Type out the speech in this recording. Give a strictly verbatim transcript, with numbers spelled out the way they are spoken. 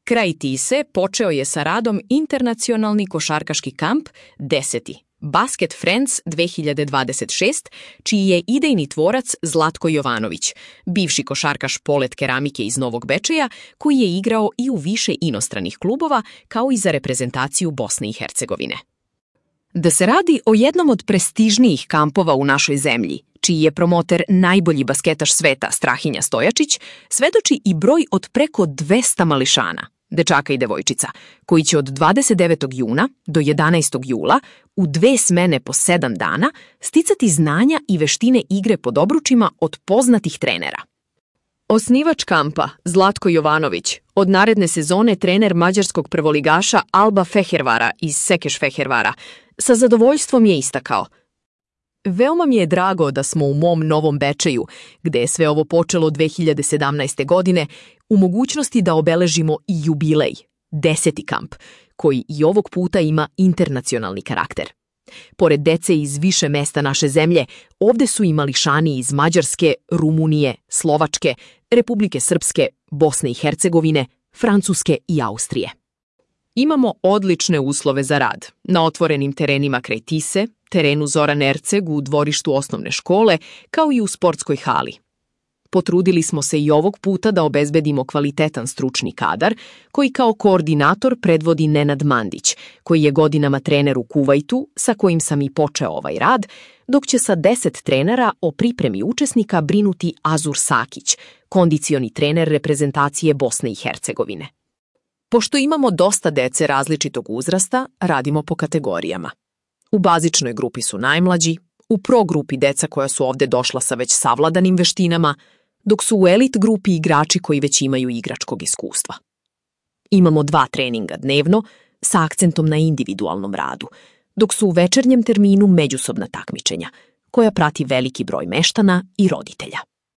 Kraj Tise počeo je sa radom internacionalni košarkaški kamp deseti. Basket Friends dve hiljade dvadeset šest, čiji je idejni tvorac Zlatko Jovanović, bivši košarkaš Polet Keramike iz Novog Bečeja, koji je igrao i u više inostranih klubova, kao i za reprezentaciju Bosne i Hercegovine. Da se radi o jednom od prestižnijih kampova u našoj zemlji, čiji je promoter najbolji basketaš sveta Strahinja Stojačić, svedoči i broj od preko dvesta mališana, dečaka i devojčica, koji će od dvadeset devetog juna do jedanaestog jula u dve smene po sedam dana sticati znanja i veštine igre pod obručima od poznatih trenera. Osnivač kampa, Zlatko Jovanović, od naredne sezone trener mađarskog prvoligaša Alba Fehervara iz Sekeš Fehervara, sa zadovoljstvom je istakao: Veoma mi je drago da smo u mom Novom Bečeju, gde je sve ovo počelo dve hiljade sedamnaeste. godine, u mogućnosti da obeležimo i jubilej, deseti kamp, koji i ovog puta ima internacionalni karakter. Pored dece iz više mesta naše zemlje, ovde su i mališani iz Mađarske, Rumunije, Slovačke, Republike Srpske, Bosne i Hercegovine, Francuske i Austrije. Imamo odlične uslove za rad na otvorenim terenima kraj Tise, terenu Zoran Erceg u dvorištu osnovne škole, kao i u sportskoj hali. Potrudili smo se i ovog puta da obezbedimo kvalitetan stručni kadar, koji kao koordinator predvodi Nenad Mandić, koji je godinama trener u Kuvajtu, sa kojim sam i počeo ovaj rad, dok će sa deset trenera o pripremi učesnika brinuti Azur Sakić, kondicioni trener reprezentacije Bosne i Hercegovine. Pošto imamo dosta dece različitog uzrasta, radimo po kategorijama. U bazičnoj grupi su najmlađi, u pro grupi deca koja su ovde došla sa već savladanim veštinama, dok su u elit grupi igrači koji već imaju igračkog iskustva. Imamo dva treninga dnevno sa akcentom na individualnom radu, dok su u večernjem terminu međusobna takmičenja, koja prati veliki broj meštana i roditelja.